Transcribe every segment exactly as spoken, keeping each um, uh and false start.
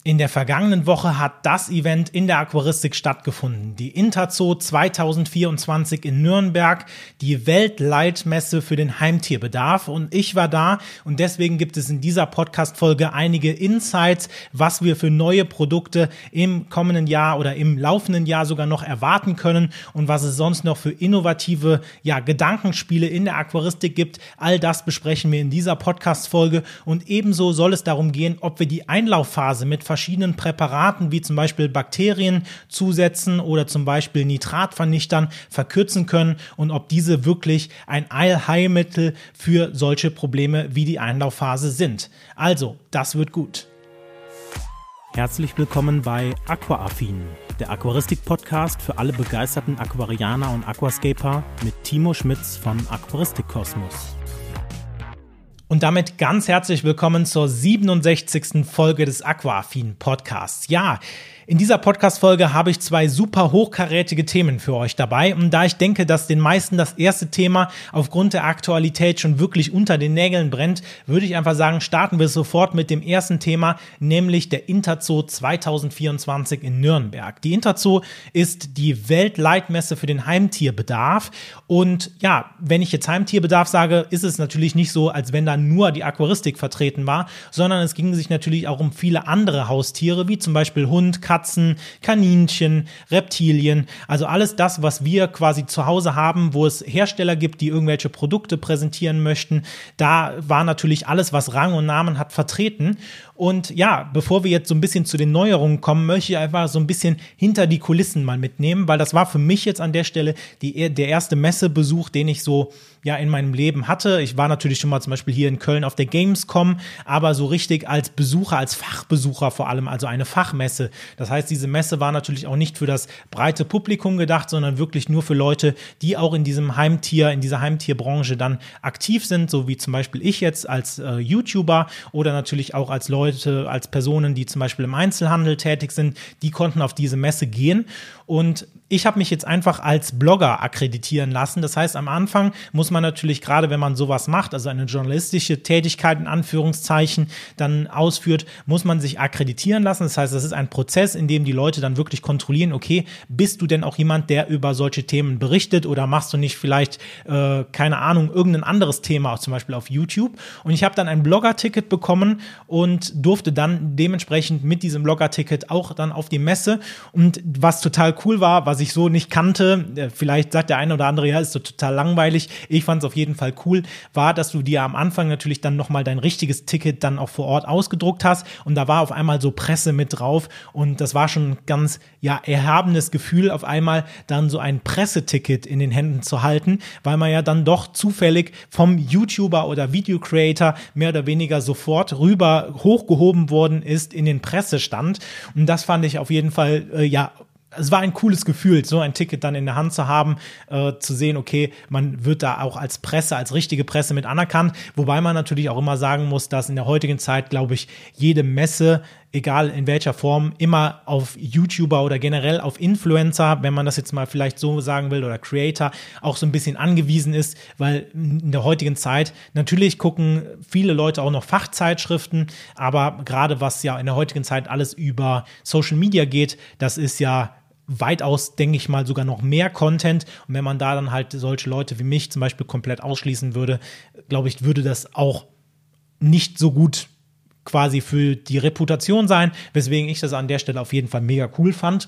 In der vergangenen Woche hat das Event in der Aquaristik stattgefunden. Die Interzoo zwanzig vierundzwanzig in Nürnberg, die Weltleitmesse für den Heimtierbedarf. Und ich war da und deswegen gibt es in dieser Podcast-Folge einige Insights, was wir für neue Produkte im kommenden Jahr oder im laufenden Jahr sogar noch erwarten können und was es sonst noch für innovative ja, Gedankenspiele in der Aquaristik gibt. All das besprechen wir in dieser Podcast-Folge und ebenso soll es darum gehen, ob wir die Einlaufphase mit verschiedenen Präparaten wie zum Beispiel Bakterien zusetzen oder zum Beispiel Nitratvernichtern verkürzen können und ob diese wirklich ein Allheilmittel für solche Probleme wie die Einlaufphase sind. Also, das wird gut. Herzlich willkommen bei Aquaaffin, der Aquaristik-Podcast für alle begeisterten Aquarianer und Aquascaper mit Timo Schmitz von Aquaristik-Kosmos. Und damit ganz herzlich willkommen zur siebenundsechzigsten Folge des Aquaaffin Podcasts. Ja, in dieser Podcast-Folge habe ich zwei super hochkarätige Themen für euch dabei. Und da ich denke, dass den meisten das erste Thema aufgrund der Aktualität schon wirklich unter den Nägeln brennt, würde ich einfach sagen, starten wir sofort mit dem ersten Thema, nämlich der Interzoo zwanzig vierundzwanzig in Nürnberg. Die Interzoo ist die Weltleitmesse für den Heimtierbedarf. Und ja, wenn ich jetzt Heimtierbedarf sage, ist es natürlich nicht so, als wenn da nur die Aquaristik vertreten war, sondern es ging sich natürlich auch um viele andere Haustiere, wie zum Beispiel Hund, Katzen, Kaninchen, Reptilien, also alles das, was wir quasi zu Hause haben, wo es Hersteller gibt, die irgendwelche Produkte präsentieren möchten. Da war natürlich alles, was Rang und Namen hat, vertreten. Und ja, bevor wir jetzt so ein bisschen zu den Neuerungen kommen, möchte ich einfach so ein bisschen hinter die Kulissen mal mitnehmen, weil das war für mich jetzt an der Stelle die, der erste Messebesuch, den ich so ja in meinem Leben hatte. Ich war natürlich schon mal zum Beispiel hier in Köln auf der Gamescom, aber so richtig als Besucher, als Fachbesucher vor allem, also eine Fachmesse. Das heißt, diese Messe war natürlich auch nicht für das breite Publikum gedacht, sondern wirklich nur für Leute, die auch in diesem Heimtier, in dieser Heimtierbranche dann aktiv sind, so wie zum Beispiel ich jetzt als äh, YouTuber oder natürlich auch als Leute, als Personen, die zum Beispiel im Einzelhandel tätig sind, die konnten auf diese Messe gehen. Und ich habe mich jetzt einfach als Blogger akkreditieren lassen. Das heißt, am Anfang muss man natürlich, gerade wenn man sowas macht, also eine journalistische Tätigkeit in Anführungszeichen dann ausführt, muss man sich akkreditieren lassen. Das heißt, das ist ein Prozess, in dem die Leute dann wirklich kontrollieren, okay, bist du denn auch jemand, der über solche Themen berichtet oder machst du nicht vielleicht, äh, keine Ahnung, irgendein anderes Thema, auch zum Beispiel auf YouTube. Und ich habe dann ein Blogger-Ticket bekommen und durfte dann dementsprechend mit diesem Blogger-Ticket auch dann auf die Messe. Und was total cool war, was ich so nicht kannte, vielleicht sagt der eine oder andere, ja, ist so total langweilig, ich fand es auf jeden Fall cool, war, dass du dir am Anfang natürlich dann nochmal dein richtiges Ticket dann auch vor Ort ausgedruckt hast und da war auf einmal so Presse mit drauf und das war schon ein ganz, ja, erhabenes Gefühl, auf einmal dann so ein Presseticket in den Händen zu halten, weil man ja dann doch zufällig vom YouTuber oder Video-Creator mehr oder weniger sofort rüber hochgehoben worden ist in den Pressestand und das fand ich auf jeden Fall, äh, ja, es war ein cooles Gefühl, so ein Ticket dann in der Hand zu haben, äh, zu sehen, okay, man wird da auch als Presse, als richtige Presse mit anerkannt, wobei man natürlich auch immer sagen muss, dass in der heutigen Zeit, glaube ich, jede Messe, egal in welcher Form, immer auf YouTuber oder generell auf Influencer, wenn man das jetzt mal vielleicht so sagen will, oder Creator, auch so ein bisschen angewiesen ist, weil in der heutigen Zeit, natürlich gucken viele Leute auch noch Fachzeitschriften, aber gerade was ja in der heutigen Zeit alles über Social Media geht, das ist ja weitaus, denke ich mal, sogar noch mehr Content. Und wenn man da dann halt solche Leute wie mich zum Beispiel komplett ausschließen würde, glaube ich, würde das auch nicht so gut quasi für die Reputation sein, weswegen ich das an der Stelle auf jeden Fall mega cool fand.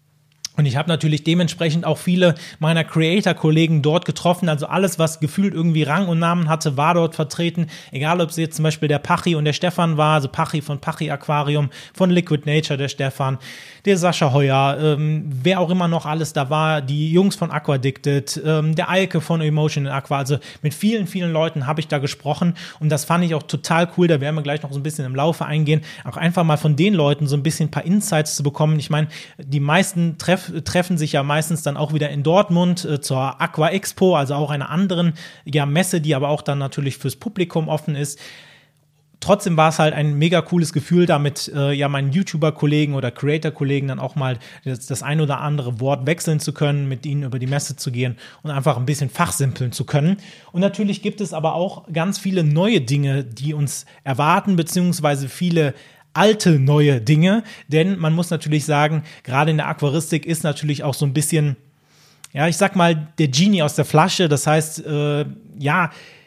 Und ich habe natürlich dementsprechend auch viele meiner Creator-Kollegen dort getroffen. Also alles, was gefühlt irgendwie Rang und Namen hatte, war dort vertreten. Egal, ob es jetzt zum Beispiel der Pachi und der Stefan war, also Pachi von Pachi Aquarium, von Liquid Nature, der Stefan, der Sascha Heuer, ähm, wer auch immer noch alles da war, die Jungs von Aquadicted, ähm, der Eike von Emotion in Aqua. Also mit vielen, vielen Leuten habe ich da gesprochen. Und das fand ich auch total cool. Da werden wir gleich noch so ein bisschen im Laufe eingehen. Auch einfach mal von den Leuten so ein bisschen ein paar Insights zu bekommen. Ich meine, die meisten Treffen treffen sich ja meistens dann auch wieder in Dortmund äh, zur Aqua Expo, also auch einer anderen ja, Messe, die aber auch dann natürlich fürs Publikum offen ist. Trotzdem war es halt ein mega cooles Gefühl, da mit äh, ja, meinen YouTuber-Kollegen oder Creator-Kollegen dann auch mal das, das ein oder andere Wort wechseln zu können, mit ihnen über die Messe zu gehen und einfach ein bisschen fachsimpeln zu können. Und natürlich gibt es aber auch ganz viele neue Dinge, die uns erwarten, beziehungsweise viele alte, neue Dinge, denn man muss natürlich sagen, gerade in der Aquaristik ist natürlich auch so ein bisschen, ja, ich sag mal, der Genie aus der Flasche, das heißt, äh, ja,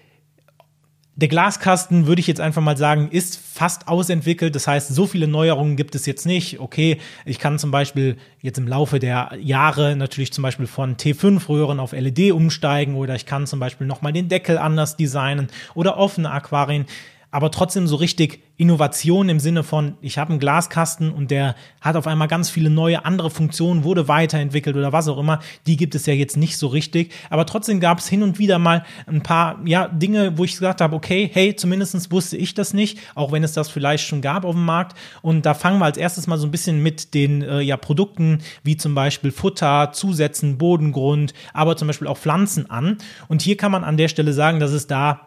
der Glaskasten, würde ich jetzt einfach mal sagen, ist fast ausentwickelt. Das heißt, so viele Neuerungen gibt es jetzt nicht. Okay, ich kann zum Beispiel jetzt im Laufe der Jahre natürlich zum Beispiel von T fünf Röhren auf L E D umsteigen oder ich kann zum Beispiel nochmal den Deckel anders designen oder offene Aquarien. Aber trotzdem so richtig Innovation im Sinne von, ich habe einen Glaskasten und der hat auf einmal ganz viele neue andere Funktionen, wurde weiterentwickelt oder was auch immer, die gibt es ja jetzt nicht so richtig. Aber trotzdem gab es hin und wieder mal ein paar ja, Dinge, wo ich gesagt habe, okay, hey, zumindest wusste ich das nicht, auch wenn es das vielleicht schon gab auf dem Markt. Und da fangen wir als erstes mal so ein bisschen mit den äh, ja, Produkten wie zum Beispiel Futter, Zusätzen, Bodengrund, aber zum Beispiel auch Pflanzen an. Und hier kann man an der Stelle sagen, dass es da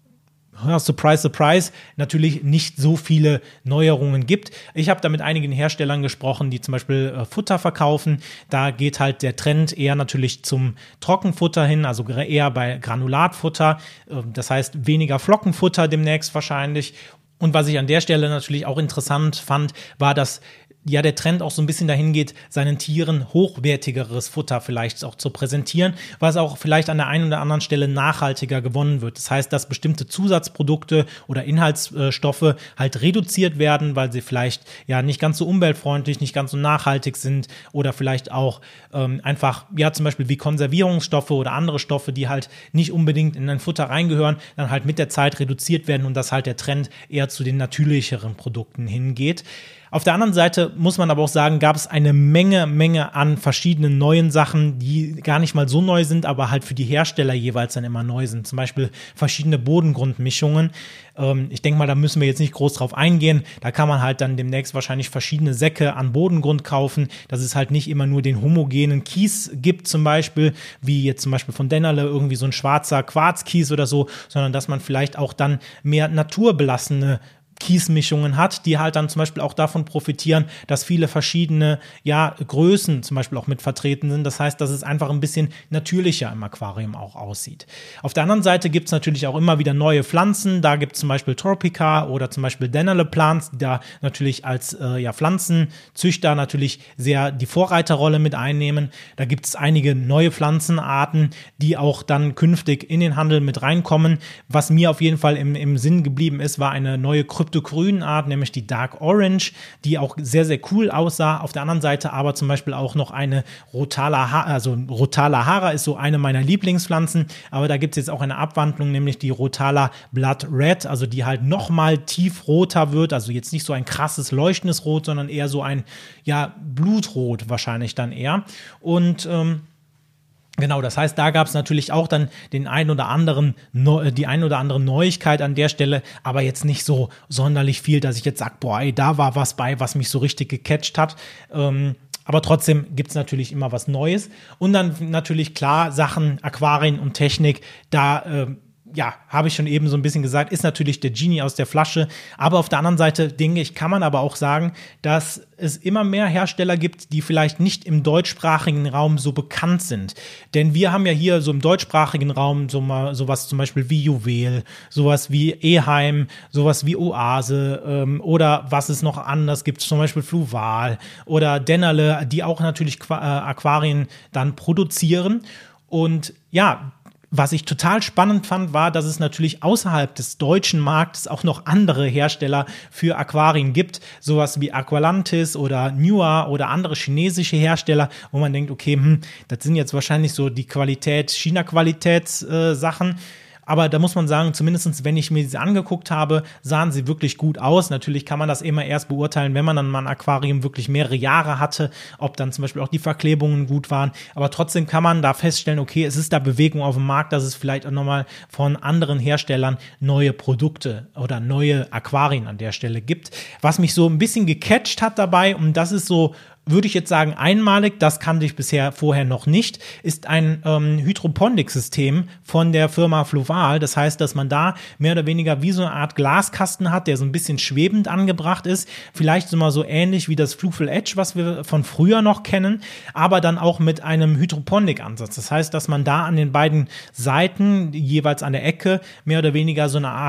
surprise, surprise, natürlich nicht so viele Neuerungen gibt. Ich habe da mit einigen Herstellern gesprochen, die zum Beispiel äh, Futter verkaufen. Da geht halt der Trend eher natürlich zum Trockenfutter hin, also eher bei Granulatfutter. Äh, das heißt weniger Flockenfutter demnächst wahrscheinlich. Und was ich an der Stelle natürlich auch interessant fand, war, dass ja der Trend auch so ein bisschen dahin geht, seinen Tieren hochwertigeres Futter vielleicht auch zu präsentieren, was auch vielleicht an der einen oder anderen Stelle nachhaltiger gewonnen wird. Das heißt, dass bestimmte Zusatzprodukte oder Inhaltsstoffe halt reduziert werden, weil sie vielleicht ja nicht ganz so umweltfreundlich, nicht ganz so nachhaltig sind oder vielleicht auch ähm, einfach, ja zum Beispiel wie Konservierungsstoffe oder andere Stoffe, die halt nicht unbedingt in ein Futter reingehören, dann halt mit der Zeit reduziert werden und dass halt der Trend eher zu den natürlicheren Produkten hingeht. Auf der anderen Seite muss man aber auch sagen, gab es eine Menge, Menge an verschiedenen neuen Sachen, die gar nicht mal so neu sind, aber halt für die Hersteller jeweils dann immer neu sind. Zum Beispiel verschiedene Bodengrundmischungen. Ähm, ich denke mal, da müssen wir jetzt nicht groß drauf eingehen. Da kann man halt dann demnächst wahrscheinlich verschiedene Säcke an Bodengrund kaufen, dass es halt nicht immer nur den homogenen Kies gibt zum Beispiel, wie jetzt zum Beispiel von Dennerle irgendwie so ein schwarzer Quarzkies oder so, sondern dass man vielleicht auch dann mehr naturbelassene Kiesmischungen hat, die halt dann zum Beispiel auch davon profitieren, dass viele verschiedene ja, Größen zum Beispiel auch mit vertreten sind. Das heißt, dass es einfach ein bisschen natürlicher im Aquarium auch aussieht. Auf der anderen Seite gibt es natürlich auch immer wieder neue Pflanzen. Da gibt es zum Beispiel Tropica oder zum Beispiel Dennerle Plants, die da natürlich als äh, ja, Pflanzenzüchter natürlich sehr die Vorreiterrolle mit einnehmen. Da gibt es einige neue Pflanzenarten, die auch dann künftig in den Handel mit reinkommen. Was mir auf jeden Fall im, im Sinn geblieben ist, war eine neue Kryptogrün-Art, nämlich die Dark Orange, die auch sehr, sehr cool aussah. Auf der anderen Seite aber zum Beispiel auch noch eine Rotala, also Rotala Hara ist so eine meiner Lieblingspflanzen, aber da gibt es jetzt auch eine Abwandlung, nämlich die Rotala Blood Red, also die halt nochmal tiefroter wird, also jetzt nicht so ein krasses leuchtendes Rot, sondern eher so ein, ja, Blutrot wahrscheinlich dann eher. Und ähm, Genau, das heißt, da gab es natürlich auch dann den ein oder anderen, die ein oder andere Neuigkeit an der Stelle, aber jetzt nicht so sonderlich viel, dass ich jetzt sage, boah, ey, da war was bei, was mich so richtig gecatcht hat. Ähm, aber trotzdem gibt es natürlich immer was Neues. Und dann natürlich klar, Sachen, Aquarien und Technik, da äh, ja, habe ich schon eben so ein bisschen gesagt, ist natürlich der Genie aus der Flasche. Aber auf der anderen Seite, denke ich, kann man aber auch sagen, dass es immer mehr Hersteller gibt, die vielleicht nicht im deutschsprachigen Raum so bekannt sind. Denn wir haben ja hier so im deutschsprachigen Raum so mal sowas zum Beispiel wie Juwel, sowas wie Eheim, sowas wie Oase ähm, oder was es noch anders gibt, zum Beispiel Fluval oder Dennerle, die auch natürlich Qu- äh, Aquarien dann produzieren. Und ja, was ich total spannend fand, war, dass es natürlich außerhalb des deutschen Marktes auch noch andere Hersteller für Aquarien gibt, sowas wie Aqualantis oder Nua oder andere chinesische Hersteller, wo man denkt, okay, hm, das sind jetzt wahrscheinlich so die Qualität, China-Qualitäts-Sachen. Aber da muss man sagen, zumindest wenn ich mir diese angeguckt habe, sahen sie wirklich gut aus. Natürlich kann man das immer erst beurteilen, wenn man dann mal ein Aquarium wirklich mehrere Jahre hatte, ob dann zum Beispiel auch die Verklebungen gut waren. Aber trotzdem kann man da feststellen, okay, es ist da Bewegung auf dem Markt, dass es vielleicht auch nochmal von anderen Herstellern neue Produkte oder neue Aquarien an der Stelle gibt. Was mich so ein bisschen gecatcht hat dabei, und das ist so, würde ich jetzt sagen, einmalig, das kannte ich bisher vorher noch nicht, ist ein ähm, Hydroponik-System von der Firma Fluval. Das heißt, dass man da mehr oder weniger wie so eine Art Glaskasten hat, der so ein bisschen schwebend angebracht ist. Vielleicht so mal so ähnlich wie das Flufel Edge, was wir von früher noch kennen, aber dann auch mit einem Hydroponik-Ansatz. Das heißt, dass man da an den beiden Seiten, jeweils an der Ecke, mehr oder weniger so eine Art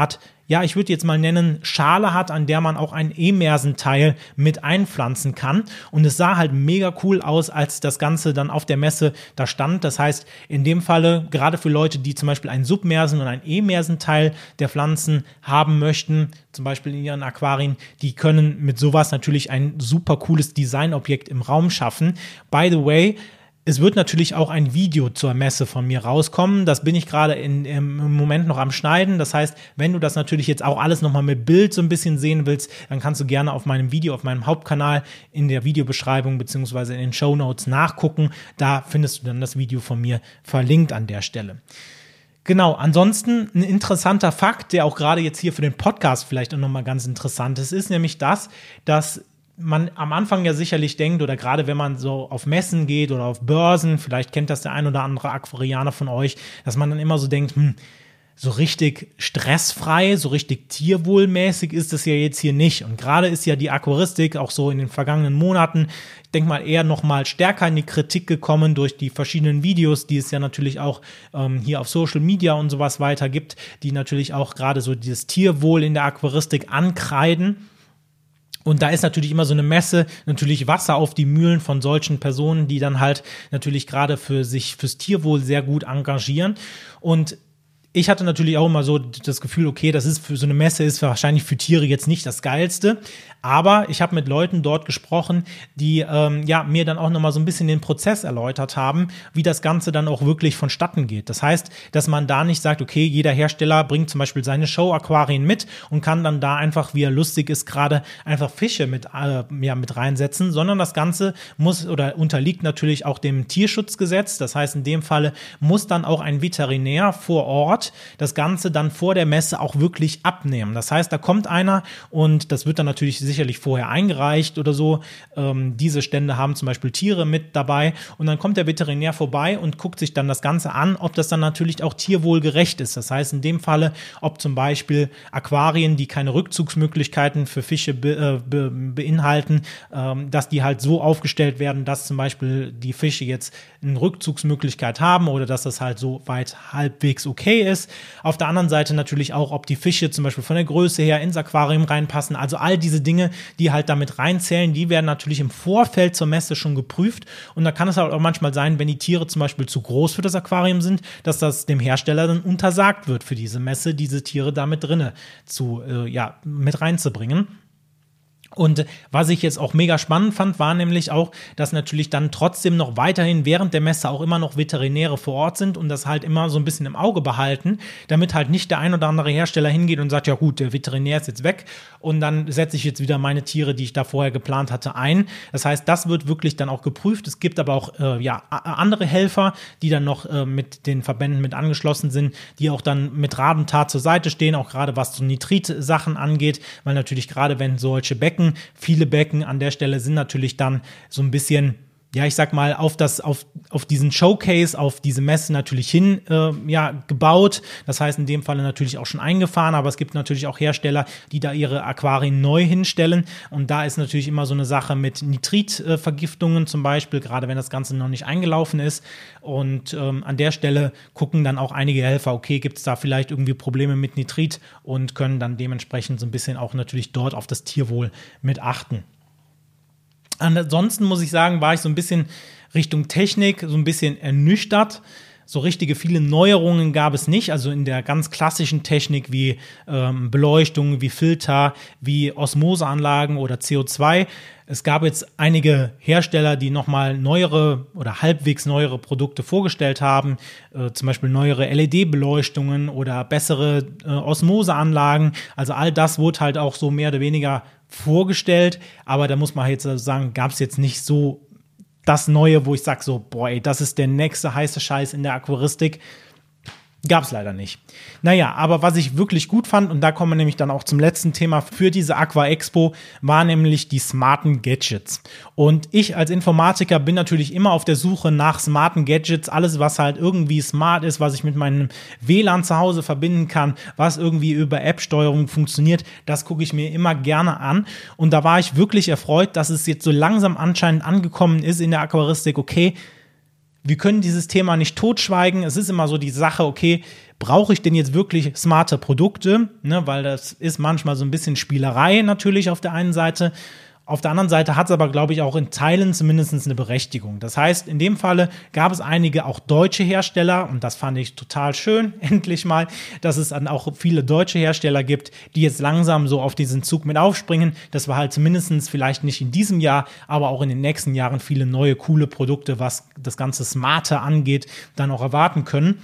ja, ich würde jetzt mal nennen, Schale hat, an der man auch ein Emersenteil mit einpflanzen kann. Und es sah halt mega cool aus, als das Ganze dann auf der Messe da stand. Das heißt, in dem Falle, gerade für Leute, die zum Beispiel ein Submersen und ein Emersenteil der Pflanzen haben möchten, zum Beispiel in ihren Aquarien, die können mit sowas natürlich ein super cooles Designobjekt im Raum schaffen. By the way, es wird natürlich auch ein Video zur Messe von mir rauskommen. Das bin ich gerade in, im Moment noch am Schneiden. Das heißt, wenn du das natürlich jetzt auch alles nochmal mit Bild so ein bisschen sehen willst, dann kannst du gerne auf meinem Video, auf meinem Hauptkanal in der Videobeschreibung beziehungsweise in den Shownotes nachgucken. Da findest du dann das Video von mir verlinkt an der Stelle. Genau, ansonsten ein interessanter Fakt, der auch gerade jetzt hier für den Podcast vielleicht auch nochmal ganz interessant ist, ist nämlich das, dass man am Anfang ja sicherlich denkt, oder gerade wenn man so auf Messen geht oder auf Börsen, vielleicht kennt das der ein oder andere Aquarianer von euch, dass man dann immer so denkt, hm, so richtig stressfrei, so richtig tierwohlmäßig ist es ja jetzt hier nicht. Und gerade ist ja die Aquaristik auch so in den vergangenen Monaten, ich denke mal, eher noch mal stärker in die Kritik gekommen durch die verschiedenen Videos, die es ja natürlich auch ähm, hier auf Social Media und sowas weiter gibt, die natürlich auch gerade so dieses Tierwohl in der Aquaristik ankreiden. Und da ist natürlich immer so eine Messe, natürlich Wasser auf die Mühlen von solchen Personen, die dann halt natürlich gerade für sich, fürs Tierwohl sehr gut engagieren. Und ich hatte natürlich auch immer so das Gefühl, okay, das ist für so eine Messe ist wahrscheinlich für Tiere jetzt nicht das Geilste, aber ich habe mit Leuten dort gesprochen, die ähm, ja mir dann auch nochmal so ein bisschen den Prozess erläutert haben, wie das Ganze dann auch wirklich vonstatten geht. Das heißt, dass man da nicht sagt, okay, jeder Hersteller bringt zum Beispiel seine Show-Aquarien mit und kann dann da einfach, wie er lustig ist, gerade einfach Fische mit, äh, ja, mit reinsetzen, sondern das Ganze muss oder unterliegt natürlich auch dem Tierschutzgesetz. Das heißt, in dem Falle muss dann auch ein Veterinär vor Ort das Ganze dann vor der Messe auch wirklich abnehmen. Das heißt, da kommt einer und das wird dann natürlich sicherlich vorher eingereicht oder so. Ähm, diese Stände haben zum Beispiel Tiere mit dabei und dann kommt der Veterinär vorbei und guckt sich dann das Ganze an, ob das dann natürlich auch tierwohlgerecht ist. Das heißt, in dem Falle, ob zum Beispiel Aquarien, die keine Rückzugsmöglichkeiten für Fische be, äh, be, beinhalten, ähm, dass die halt so aufgestellt werden, dass zum Beispiel die Fische jetzt eine Rückzugsmöglichkeit haben oder dass das halt so weit halbwegs okay ist. Auf der anderen Seite natürlich auch, ob die Fische zum Beispiel von der Größe her ins Aquarium reinpassen. Also all diese Dinge, die halt damit reinzählen, die werden natürlich im Vorfeld zur Messe schon geprüft. Und da kann es halt auch manchmal sein, wenn die Tiere zum Beispiel zu groß für das Aquarium sind, dass das dem Hersteller dann untersagt wird für diese Messe, diese Tiere da mit drinne zu, äh, ja, mit reinzubringen. Und was ich jetzt auch mega spannend fand, war nämlich auch, dass natürlich dann trotzdem noch weiterhin während der Messe auch immer noch Veterinäre vor Ort sind und das halt immer so ein bisschen im Auge behalten, damit halt nicht der ein oder andere Hersteller hingeht und sagt, ja gut, der Veterinär ist jetzt weg und dann setze ich jetzt wieder meine Tiere, die ich da vorher geplant hatte, ein. Das heißt, das wird wirklich dann auch geprüft. Es gibt aber auch äh, ja andere Helfer, die dann noch äh, mit den Verbänden mit angeschlossen sind, die auch dann mit Rat und Tat zur Seite stehen, auch gerade was so Nitrit-Sachen angeht, weil natürlich gerade wenn solche Becken Viele Becken an der Stelle sind natürlich dann so ein bisschen, ja, ich sag mal, auf das, auf, auf diesen Showcase, auf diese Messe natürlich hin, äh, ja, gebaut. Das heißt, in dem Falle natürlich auch schon eingefahren, aber es gibt natürlich auch Hersteller, die da ihre Aquarien neu hinstellen. Und da ist natürlich immer so eine Sache mit Nitritvergiftungen zum Beispiel, gerade wenn das Ganze noch nicht eingelaufen ist. Und ähm, an der Stelle gucken dann auch einige Helfer, okay, gibt es da vielleicht irgendwie Probleme mit Nitrit und können dann dementsprechend so ein bisschen auch natürlich dort auf das Tierwohl mit achten. Ansonsten muss ich sagen, war ich so ein bisschen Richtung Technik, so ein bisschen ernüchtert. So richtige viele Neuerungen gab es nicht, also in der ganz klassischen Technik wie ähm, Beleuchtung, wie Filter, wie Osmoseanlagen oder C O zwei. Es gab jetzt einige Hersteller, die nochmal neuere oder halbwegs neuere Produkte vorgestellt haben, äh, zum Beispiel neuere L E D-Beleuchtungen oder bessere äh, Osmoseanlagen. Also all das wurde halt auch so mehr oder weniger vorgestellt, aber da muss man jetzt sagen, gab es jetzt nicht so das Neue, wo ich sage so, boah, ey, das ist der nächste heiße Scheiß in der Aquaristik. Gab es leider nicht. Naja, aber was ich wirklich gut fand, und da kommen wir nämlich dann auch zum letzten Thema für diese Aqua Expo, war nämlich die smarten Gadgets. Und ich als Informatiker bin natürlich immer auf der Suche nach smarten Gadgets, alles was halt irgendwie smart ist, was ich mit meinem W L A N zu Hause verbinden kann, was irgendwie über App-Steuerung funktioniert, das gucke ich mir immer gerne an. Und da war ich wirklich erfreut, dass es jetzt so langsam anscheinend angekommen ist in der Aquaristik, okay, wir können dieses Thema nicht totschweigen. Es ist immer so die Sache, okay, brauche ich denn jetzt wirklich smarte Produkte? Ne, weil das ist manchmal so ein bisschen Spielerei natürlich auf der einen Seite. Auf der anderen Seite hat es aber, glaube ich, auch in Teilen zumindest eine Berechtigung. Das heißt, in dem Falle gab es einige auch deutsche Hersteller und das fand ich total schön, endlich mal, dass es dann auch viele deutsche Hersteller gibt, die jetzt langsam so auf diesen Zug mit aufspringen, dass wir halt zumindest vielleicht nicht in diesem Jahr, aber auch in den nächsten Jahren viele neue, coole Produkte, was das ganze Smarte angeht, dann auch erwarten können.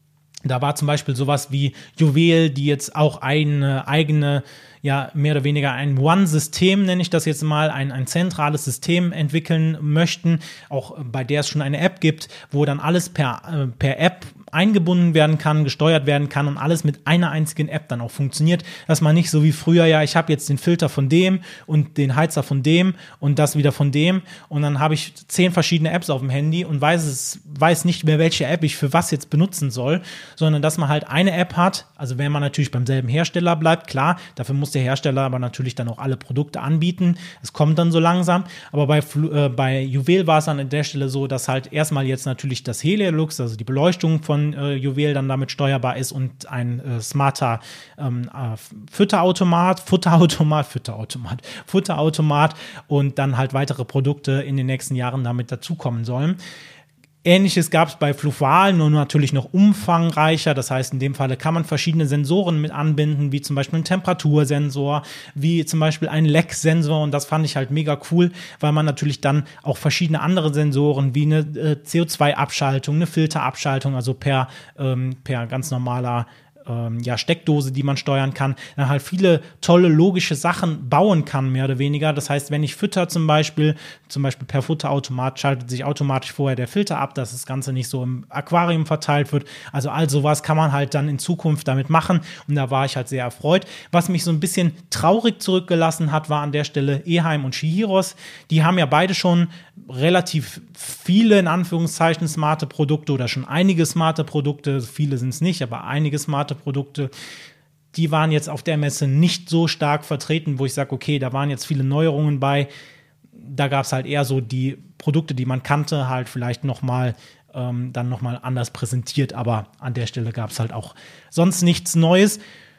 Da war zum Beispiel sowas wie Juwel, die jetzt auch eine eigene, ja, mehr oder weniger ein One-System, nenne ich das jetzt mal, ein, ein zentrales System entwickeln möchten, auch bei der es schon eine App gibt, wo dann alles per, äh, per App eingebunden werden kann, gesteuert werden kann und alles mit einer einzigen App dann auch funktioniert, dass man nicht so wie früher, ja, ich habe jetzt den Filter von dem und den Heizer von dem und das wieder von dem und dann habe ich zehn verschiedene Apps auf dem Handy und weiß es weiß nicht mehr, welche App ich für was jetzt benutzen soll, sondern dass man halt eine App hat, also wenn man natürlich beim selben Hersteller bleibt, klar, dafür muss der Hersteller aber natürlich dann auch alle Produkte anbieten, es kommt dann so langsam, aber bei, äh, bei Juwel war es dann an der Stelle so, dass halt erstmal jetzt natürlich das Helilux, also die Beleuchtung von Äh, Juwel dann damit steuerbar ist und ein äh, smarter ähm, äh, Fütterautomat, Futterautomat, Fütterautomat, Futterautomat und dann halt weitere Produkte in den nächsten Jahren damit dazukommen sollen. Ähnliches gab es bei Fluval, nur natürlich noch umfangreicher. Das heißt, in dem Falle kann man verschiedene Sensoren mit anbinden, wie zum Beispiel ein Temperatursensor, wie zum Beispiel ein Leck-Sensor. Und das fand ich halt mega cool, weil man natürlich dann auch verschiedene andere Sensoren wie eine äh, C O zwei Abschaltung, eine Filterabschaltung, also per, ähm, per ganz normaler ja, Steckdose, die man steuern kann, dann halt viele tolle logische Sachen bauen kann, mehr oder weniger. Das heißt, wenn ich fütter zum Beispiel, zum Beispiel per Futterautomat, schaltet sich automatisch vorher der Filter ab, dass das Ganze nicht so im Aquarium verteilt wird. Also all sowas kann man halt dann in Zukunft damit machen und da war ich halt sehr erfreut. Was mich so ein bisschen traurig zurückgelassen hat, war an der Stelle Eheim und Shihiros. Die haben ja beide schon relativ viele, in Anführungszeichen, smarte Produkte oder schon einige smarte Produkte, viele sind es nicht, aber einige smarte Produkte, die waren jetzt auf der Messe nicht so stark vertreten, wo ich sage, okay, da waren jetzt viele Neuerungen bei, da gab es halt eher so die Produkte, die man kannte, halt vielleicht nochmal ähm, dann nochmal anders präsentiert, aber an der Stelle gab es halt auch sonst nichts Neues.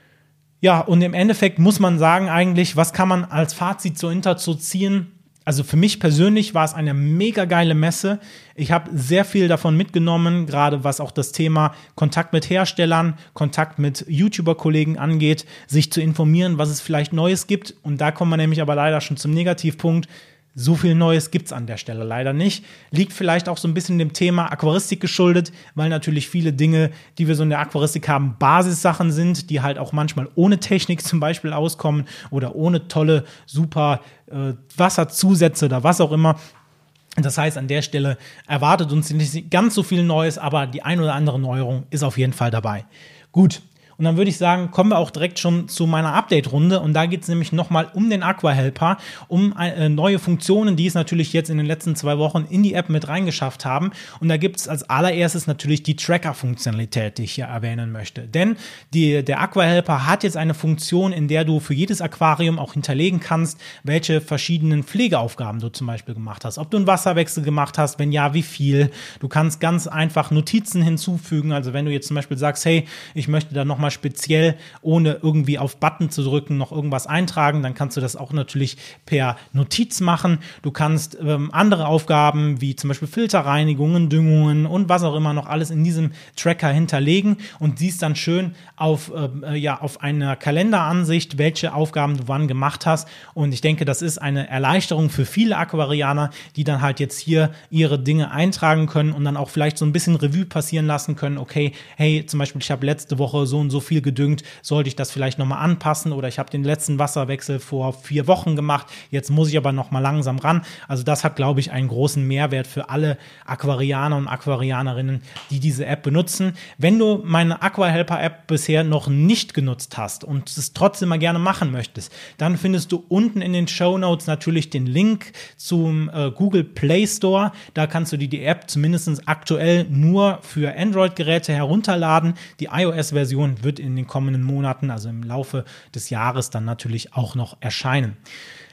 Ja, und im Endeffekt muss man sagen eigentlich, was kann man als Fazit zur Interzo ziehen? Also für mich persönlich war es eine mega geile Messe. Ich habe sehr viel davon mitgenommen, gerade was auch das Thema Kontakt mit Herstellern, Kontakt mit YouTuber-Kollegen angeht, sich zu informieren, was es vielleicht Neues gibt. Und da kommen wir nämlich aber leider schon zum Negativpunkt. So viel Neues gibt's an der Stelle leider nicht. Liegt vielleicht auch so ein bisschen dem Thema Aquaristik geschuldet, weil natürlich viele Dinge, die wir so in der Aquaristik haben, Basissachen sind, die halt auch manchmal ohne Technik zum Beispiel auskommen oder ohne tolle, super äh, Wasserzusätze oder was auch immer. Das heißt, an der Stelle erwartet uns nicht ganz so viel Neues, aber die ein oder andere Neuerung ist auf jeden Fall dabei. Gut. Und dann würde ich sagen, kommen wir auch direkt schon zu meiner Update-Runde. Und da geht es nämlich nochmal um den Aquahelper, um äh, neue Funktionen, die es natürlich jetzt in den letzten zwei Wochen in die App mit reingeschafft haben. Und da gibt es als allererstes natürlich die Tracker-Funktionalität, die ich hier erwähnen möchte. Denn die, der Aquahelper hat jetzt eine Funktion, in der du für jedes Aquarium auch hinterlegen kannst, welche verschiedenen Pflegeaufgaben du zum Beispiel gemacht hast. Ob du einen Wasserwechsel gemacht hast, wenn ja, wie viel. Du kannst ganz einfach Notizen hinzufügen. Also wenn du jetzt zum Beispiel sagst, hey, ich möchte da nochmal speziell, ohne irgendwie auf Button zu drücken, noch irgendwas eintragen, dann kannst du das auch natürlich per Notiz machen. Du kannst ähm, andere Aufgaben, wie zum Beispiel Filterreinigungen, Düngungen und was auch immer noch alles in diesem Tracker hinterlegen und siehst dann schön auf, äh, ja, auf einer Kalenderansicht, welche Aufgaben du wann gemacht hast. Und ich denke, das ist eine Erleichterung für viele Aquarianer, die dann halt jetzt hier ihre Dinge eintragen können und dann auch vielleicht so ein bisschen Revue passieren lassen können. Okay, hey, zum Beispiel, ich habe letzte Woche so und so viel gedüngt, sollte ich das vielleicht nochmal anpassen oder ich habe den letzten Wasserwechsel vor vier Wochen gemacht, jetzt muss ich aber nochmal langsam ran. Also das hat, glaube ich, einen großen Mehrwert für alle Aquarianer und Aquarianerinnen, die diese App benutzen. Wenn du meine Aquahelper-App bisher noch nicht genutzt hast und es trotzdem mal gerne machen möchtest, dann findest du unten in den Shownotes natürlich den Link zum äh, Google Play Store. Da kannst du dir die App zumindest aktuell nur für Android-Geräte herunterladen. Die iOS-Version wird in den kommenden Monaten, also im Laufe des Jahres, dann natürlich auch noch erscheinen.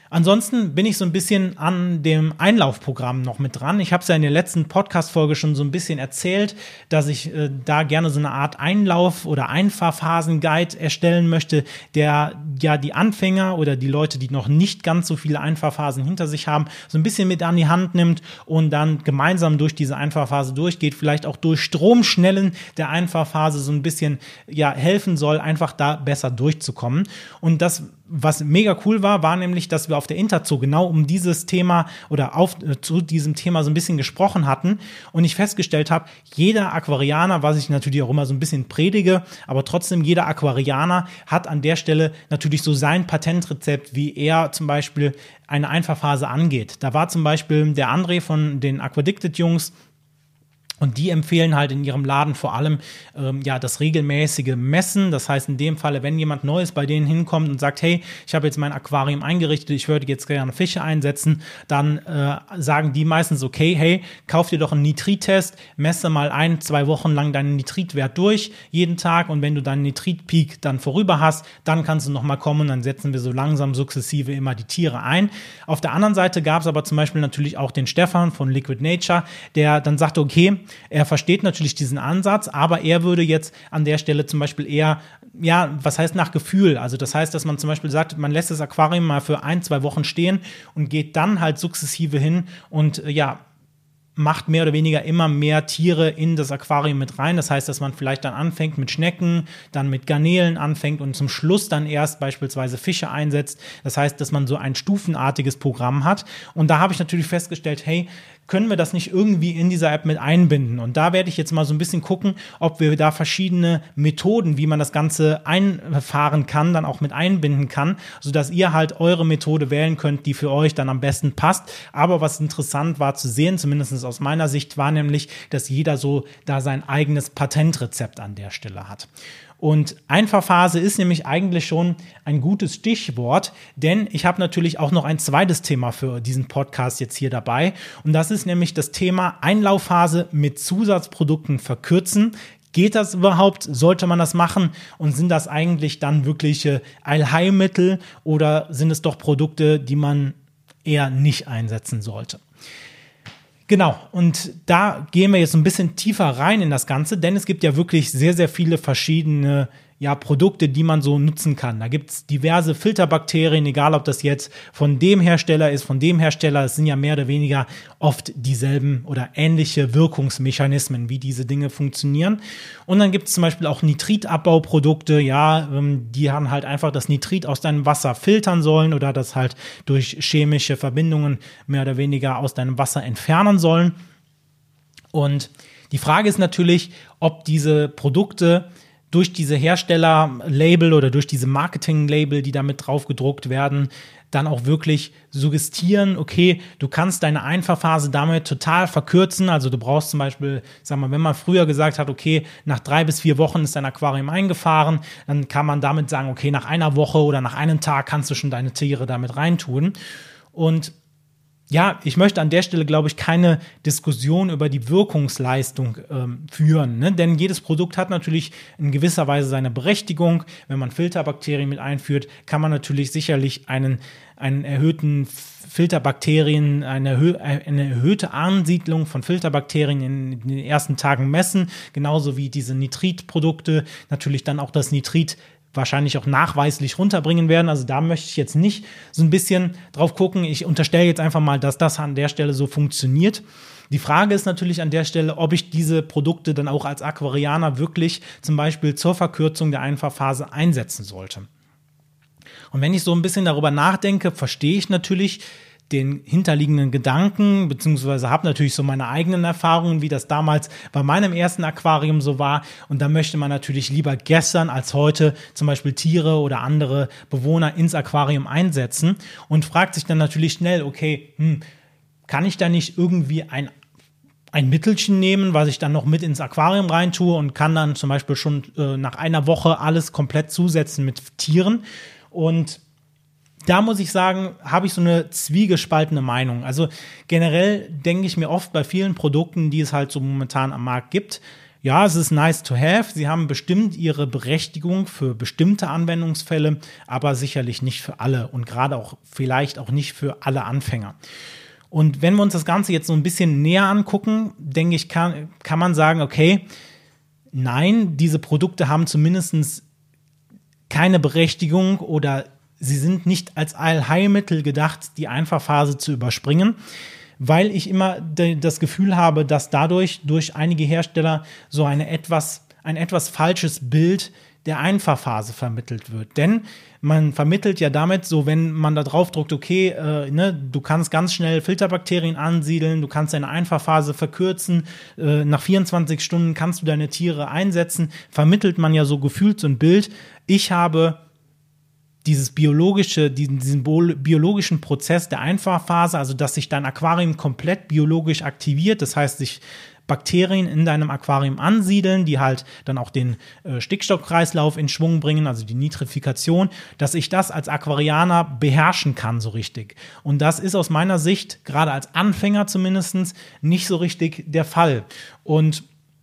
Ansonsten bin ich so ein bisschen an dem Einlaufprogramm noch mit dran. Ich habe es ja in der letzten Podcast-Folge schon so ein bisschen erzählt, dass ich äh, da gerne so eine Art Einlauf- oder Einfahrphasen-Guide erstellen möchte, der ja die Anfänger oder die Leute, die noch nicht ganz so viele Einfahrphasen hinter sich haben, so ein bisschen mit an die Hand nimmt und dann gemeinsam durch diese Einfahrphase durchgeht, vielleicht auch durch Stromschnellen der Einfahrphase so ein bisschen ja helfen soll, einfach da besser durchzukommen. Und das, was mega cool war, war nämlich, dass wir auf der Interzoo genau um dieses Thema oder auf, äh, zu diesem Thema so ein bisschen gesprochen hatten und ich festgestellt habe, jeder Aquarianer, was ich natürlich auch immer so ein bisschen predige, aber trotzdem jeder Aquarianer hat an der Stelle natürlich so sein Patentrezept, wie er zum Beispiel eine Einfahrphase angeht. Da war zum Beispiel der André von den Aquadicted-Jungs. Und die empfehlen halt in ihrem Laden vor allem ähm, ja das regelmäßige Messen. Das heißt in dem Falle, wenn jemand Neues bei denen hinkommt und sagt, hey, ich habe jetzt mein Aquarium eingerichtet, ich würde jetzt gerne Fische einsetzen, dann äh, sagen die meistens, okay, hey, kauf dir doch einen Nitrittest, messe mal ein, zwei Wochen lang deinen Nitritwert durch, jeden Tag. Und wenn du deinen Nitritpeak dann vorüber hast, dann kannst du nochmal kommen und dann setzen wir so langsam sukzessive immer die Tiere ein. Auf der anderen Seite gab es aber zum Beispiel natürlich auch den Stefan von Liquid Nature, der dann sagte, okay, er versteht natürlich diesen Ansatz, aber er würde jetzt an der Stelle zum Beispiel eher, ja, was heißt nach Gefühl? Also das heißt, dass man zum Beispiel sagt, man lässt das Aquarium mal für ein, zwei Wochen stehen und geht dann halt sukzessive hin und ja, macht mehr oder weniger immer mehr Tiere in das Aquarium mit rein. Das heißt, dass man vielleicht dann anfängt mit Schnecken, dann mit Garnelen anfängt und zum Schluss dann erst beispielsweise Fische einsetzt. Das heißt, dass man so ein stufenartiges Programm hat. Und da habe ich natürlich festgestellt, hey, können wir das nicht irgendwie in dieser App mit einbinden? Und da werde ich jetzt mal so ein bisschen gucken, ob wir da verschiedene Methoden, wie man das Ganze einfahren kann, dann auch mit einbinden kann, sodass ihr halt eure Methode wählen könnt, die für euch dann am besten passt. Aber was interessant war zu sehen, zumindest aus meiner Sicht, war nämlich, dass jeder so da sein eigenes Patentrezept an der Stelle hat. Und Einfahrphase ist nämlich eigentlich schon ein gutes Stichwort, denn ich habe natürlich auch noch ein zweites Thema für diesen Podcast jetzt hier dabei. Und das ist nämlich das Thema Einlaufphase mit Zusatzprodukten verkürzen. Geht das überhaupt? Sollte man das machen? Und sind das eigentlich dann wirkliche Allheilmittel oder sind es doch Produkte, die man eher nicht einsetzen sollte? Genau, und da gehen wir jetzt ein bisschen tiefer rein in das Ganze, denn es gibt ja wirklich sehr, sehr viele verschiedene ja, Produkte, die man so nutzen kann. Da gibt's diverse Filterbakterien, egal ob das jetzt von dem Hersteller ist, von dem Hersteller. Es sind ja mehr oder weniger oft dieselben oder ähnliche Wirkungsmechanismen, wie diese Dinge funktionieren. Und dann gibt's zum Beispiel auch Nitritabbauprodukte, ja, die dann halt einfach das Nitrit aus deinem Wasser filtern sollen oder das halt durch chemische Verbindungen mehr oder weniger aus deinem Wasser entfernen sollen. Und die Frage ist natürlich, ob diese Produkte durch diese Hersteller-Label oder durch diese Marketing-Label, die damit drauf gedruckt werden, dann auch wirklich suggestieren, okay, du kannst deine Einfahrphase damit total verkürzen. Also du brauchst zum Beispiel, sag mal, wenn man früher gesagt hat, okay, nach drei bis vier Wochen ist dein Aquarium eingefahren, dann kann man damit sagen, okay, nach einer Woche oder nach einem Tag kannst du schon deine Tiere damit reintun. Und ja, ich möchte an der Stelle, glaube ich, keine Diskussion über die Wirkungsleistung ähm, führen, ne? Denn jedes Produkt hat natürlich in gewisser Weise seine Berechtigung. Wenn man Filterbakterien mit einführt, kann man natürlich sicherlich einen, einen erhöhten Filterbakterien, eine, erhö- eine erhöhte Ansiedlung von Filterbakterien in, in den ersten Tagen messen, genauso wie diese Nitritprodukte natürlich dann auch das Nitrit wahrscheinlich auch nachweislich runterbringen werden. Also da möchte ich jetzt nicht so ein bisschen drauf gucken. Ich unterstelle jetzt einfach mal, dass das an der Stelle so funktioniert. Die Frage ist natürlich an der Stelle, ob ich diese Produkte dann auch als Aquarianer wirklich zum Beispiel zur Verkürzung der Einfahrphase einsetzen sollte. Und wenn ich so ein bisschen darüber nachdenke, verstehe ich natürlich den hinterliegenden Gedanken, beziehungsweise habe natürlich so meine eigenen Erfahrungen, wie das damals bei meinem ersten Aquarium so war. Und da möchte man natürlich lieber gestern als heute zum Beispiel Tiere oder andere Bewohner ins Aquarium einsetzen und fragt sich dann natürlich schnell, okay, hm, kann ich da nicht irgendwie ein ein Mittelchen nehmen, was ich dann noch mit ins Aquarium reintue und kann dann zum Beispiel schon äh, nach einer Woche alles komplett zusetzen mit Tieren. Und da muss ich sagen, habe ich so eine zwiegespaltene Meinung. Also generell denke ich mir oft bei vielen Produkten, die es halt so momentan am Markt gibt, Ja, es ist nice to have. Sie haben bestimmt ihre Berechtigung für bestimmte Anwendungsfälle, aber sicherlich nicht für alle und gerade auch vielleicht auch nicht für alle Anfänger. Und wenn wir uns das Ganze jetzt so ein bisschen näher angucken, denke ich, kann, kann man sagen, okay, nein, diese Produkte haben zumindest keine Berechtigung oder sie sind nicht als Allheilmittel gedacht, die Einfachphase zu überspringen, weil ich immer de- das Gefühl habe, dass dadurch durch einige Hersteller so eine etwas, ein etwas falsches Bild der Einfachphase vermittelt wird. Denn man vermittelt ja damit so, wenn man da drauf drückt, okay, äh, ne, du kannst ganz schnell Filterbakterien ansiedeln, du kannst deine Einfachphase verkürzen, äh, nach vierundzwanzig Stunden kannst du deine Tiere einsetzen, vermittelt man ja so gefühlt so ein Bild. Ich habe dieses biologische, diesen, diesen biologischen Prozess der Einfachphase, also dass sich dein Aquarium komplett biologisch aktiviert, das heißt, sich Bakterien in deinem Aquarium ansiedeln, die halt dann auch den äh, Stickstoffkreislauf in Schwung bringen, also die Nitrifikation, dass ich das als Aquarianer beherrschen kann so richtig. Und das ist aus meiner Sicht, gerade als Anfänger zumindest, nicht so richtig der Fall. Und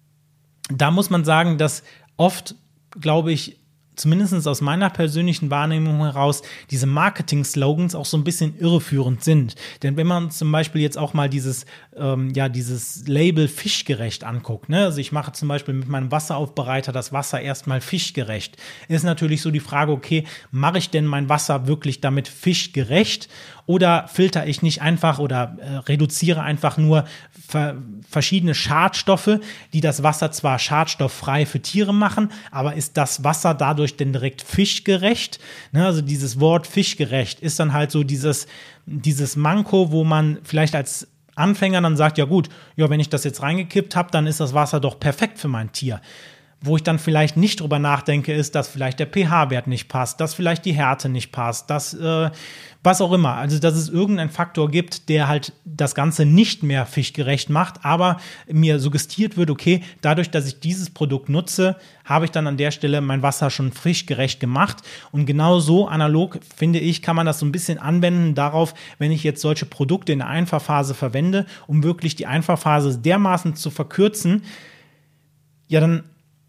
da muss man sagen, dass oft, glaube ich, zumindest aus meiner persönlichen Wahrnehmung heraus, diese Marketing-Slogans auch so ein bisschen irreführend sind. Denn wenn man zum Beispiel jetzt auch mal dieses, ähm, ja, dieses Label fischgerecht anguckt, ne? Also ich mache zum Beispiel mit meinem Wasseraufbereiter das Wasser erstmal fischgerecht, ist natürlich so die Frage, okay, mache ich denn mein Wasser wirklich damit fischgerecht oder filter ich nicht einfach oder äh, reduziere einfach nur ver- verschiedene Schadstoffe, die das Wasser zwar schadstofffrei für Tiere machen, aber ist das Wasser dadurch denn direkt fischgerecht? Ne, also dieses Wort fischgerecht ist dann halt so dieses, dieses Manko, wo man vielleicht als Anfänger dann sagt, ja gut, ja, wenn ich das jetzt reingekippt habe, dann ist das Wasser doch perfekt für mein Tier. Wo ich dann vielleicht nicht drüber nachdenke, ist, dass vielleicht der pH-Wert nicht passt, dass vielleicht die Härte nicht passt, dass äh, was auch immer. Also, dass es irgendeinen Faktor gibt, der halt das Ganze nicht mehr fischgerecht macht, aber mir suggestiert wird, okay, dadurch, dass ich dieses Produkt nutze, habe ich dann an der Stelle mein Wasser schon fischgerecht gemacht. Und genau so analog, finde ich, kann man das so ein bisschen anwenden darauf, wenn ich jetzt solche Produkte in der Einfachphase verwende, um wirklich die Einfachphase dermaßen zu verkürzen, ja, dann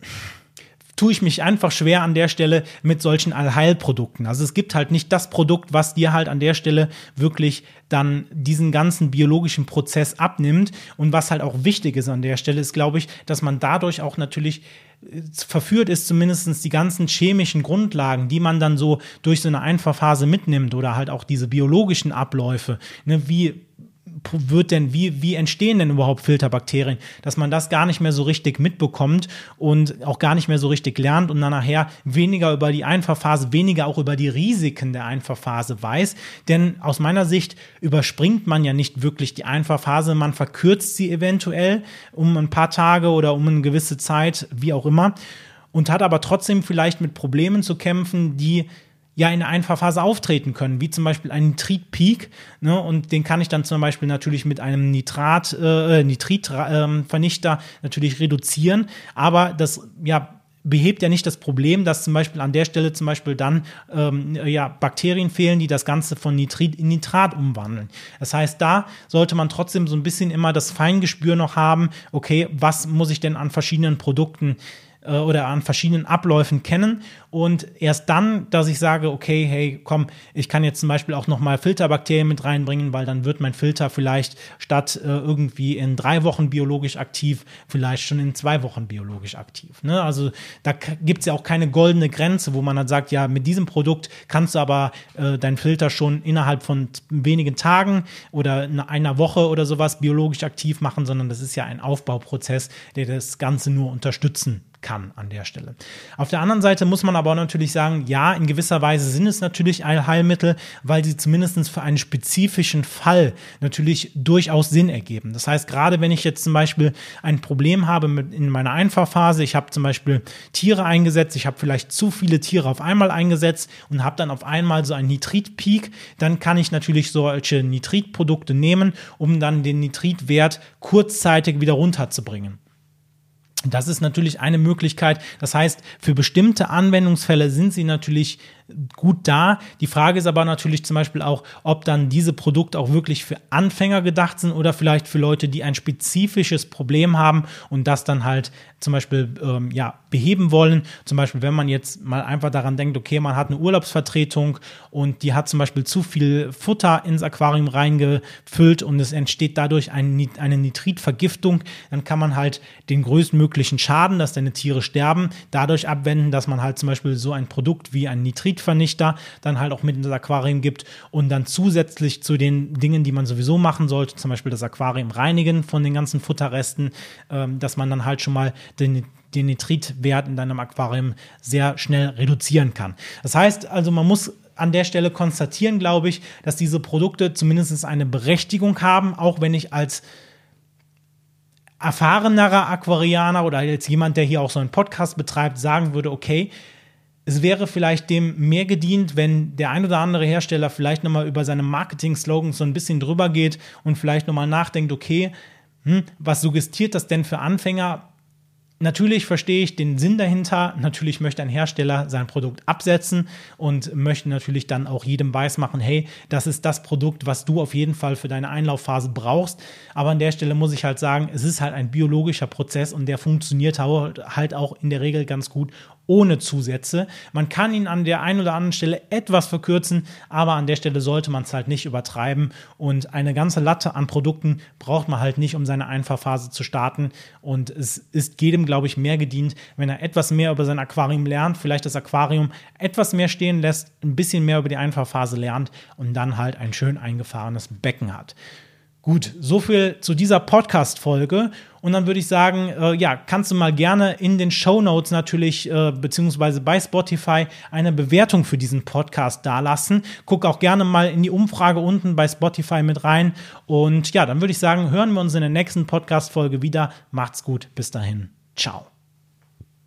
tue ich mich einfach schwer an der Stelle mit solchen Allheilprodukten. Also es gibt halt nicht das Produkt, was dir halt an der Stelle wirklich dann diesen ganzen biologischen Prozess abnimmt. Und was halt auch wichtig ist an der Stelle, ist, glaube ich, dass man dadurch auch natürlich verführt ist, zumindest die ganzen chemischen Grundlagen, die man dann so durch so eine Einfachphase mitnimmt oder halt auch diese biologischen Abläufe, ne, wie wird denn, wie, wie entstehen denn überhaupt Filterbakterien, dass man das gar nicht mehr so richtig mitbekommt und auch gar nicht mehr so richtig lernt und dann nachher weniger über die Einfachphase, weniger auch über die Risiken der Einfachphase weiß, denn aus meiner Sicht überspringt man ja nicht wirklich die Einfachphase, man verkürzt sie eventuell um ein paar Tage oder um eine gewisse Zeit, wie auch immer, und hat aber trotzdem vielleicht mit Problemen zu kämpfen, die ja in der Einfachphase auftreten können, wie zum Beispiel ein Nitrit-Peak, ne, und den kann ich dann zum Beispiel natürlich mit einem Nitrat, äh, Nitritvernichter äh, natürlich reduzieren, aber das, ja, behebt ja nicht das Problem, dass zum Beispiel an der Stelle zum Beispiel dann ähm, ja, Bakterien fehlen, die das Ganze von Nitrit in Nitrat umwandeln. Das heißt, da sollte man trotzdem so ein bisschen immer das Feingespür noch haben, okay, was muss ich denn an verschiedenen Produkten oder an verschiedenen Abläufen kennen und erst dann, dass ich sage, okay, hey, komm, ich kann jetzt zum Beispiel auch nochmal Filterbakterien mit reinbringen, weil dann wird mein Filter vielleicht statt äh, irgendwie in drei Wochen biologisch aktiv, vielleicht schon in zwei Wochen biologisch aktiv. Ne? Also da k- gibt's ja auch keine goldene Grenze, wo man dann sagt, ja, mit diesem Produkt kannst du aber äh, deinen Filter schon innerhalb von t- wenigen Tagen oder in einer Woche oder sowas biologisch aktiv machen, sondern das ist ja ein Aufbauprozess, der das Ganze nur unterstützen kann an der Stelle. Auf der anderen Seite muss man aber natürlich sagen, ja, in gewisser Weise sind es natürlich Allheilmittel, weil sie zumindest für einen spezifischen Fall natürlich durchaus Sinn ergeben. Das heißt, gerade wenn ich jetzt zum Beispiel ein Problem habe mit in meiner Einfachphase, ich habe zum Beispiel Tiere eingesetzt, ich habe vielleicht zu viele Tiere auf einmal eingesetzt und habe dann auf einmal so einen Nitritpeak, dann kann ich natürlich solche Nitritprodukte nehmen, um dann den Nitritwert kurzzeitig wieder runterzubringen. Das ist natürlich eine Möglichkeit. Das heißt, für bestimmte Anwendungsfälle sind sie natürlich gut da. Die Frage ist aber natürlich zum Beispiel auch, ob dann diese Produkte auch wirklich für Anfänger gedacht sind oder vielleicht für Leute, die ein spezifisches Problem haben und das dann halt zum Beispiel ähm, ja, beheben wollen. Zum Beispiel, wenn man jetzt mal einfach daran denkt, okay, man hat eine Urlaubsvertretung und die hat zum Beispiel zu viel Futter ins Aquarium reingefüllt und es entsteht dadurch ein, eine Nitritvergiftung, dann kann man halt den größtmöglichen Schaden, dass deine Tiere sterben, dadurch abwenden, dass man halt zum Beispiel so ein Produkt wie ein Nitritvernichter dann halt auch mit in das Aquarium gibt und dann zusätzlich zu den Dingen, die man sowieso machen sollte, zum Beispiel das Aquarium reinigen von den ganzen Futterresten, ähm, dass man dann halt schon mal den den Nitritwert in deinem Aquarium sehr schnell reduzieren kann. Das heißt also, man muss an der Stelle konstatieren, glaube ich, dass diese Produkte zumindest eine Berechtigung haben, auch wenn ich als erfahrenerer Aquarianer oder als jemand, der hier auch so einen Podcast betreibt, sagen würde, okay, es wäre vielleicht dem mehr gedient, wenn der ein oder andere Hersteller vielleicht nochmal über seine Marketing-Slogans so ein bisschen drüber geht und vielleicht nochmal nachdenkt, okay, hm, was suggestiert das denn für Anfänger? Natürlich verstehe ich den Sinn dahinter. Natürlich möchte ein Hersteller sein Produkt absetzen und möchte natürlich dann auch jedem weismachen, hey, das ist das Produkt, was du auf jeden Fall für deine Einlaufphase brauchst. Aber an der Stelle muss ich halt sagen, es ist halt ein biologischer Prozess und der funktioniert halt auch in der Regel ganz gut ohne Zusätze. Man kann ihn an der einen oder anderen Stelle etwas verkürzen, aber an der Stelle sollte man es halt nicht übertreiben und eine ganze Latte an Produkten braucht man halt nicht, um seine Einfahrphase zu starten und es ist jedem, glaube ich, mehr gedient, wenn er etwas mehr über sein Aquarium lernt, vielleicht das Aquarium etwas mehr stehen lässt, ein bisschen mehr über die Einfahrphase lernt und dann halt ein schön eingefahrenes Becken hat. Gut, so viel zu dieser Podcast-Folge. Und dann würde ich sagen, äh, ja, kannst du mal gerne in den Shownotes natürlich, äh, beziehungsweise bei Spotify eine Bewertung für diesen Podcast dalassen. Guck auch gerne mal in die Umfrage unten bei Spotify mit rein. Und ja, dann würde ich sagen, hören wir uns in der nächsten Podcast-Folge wieder. Macht's gut, bis dahin. Ciao.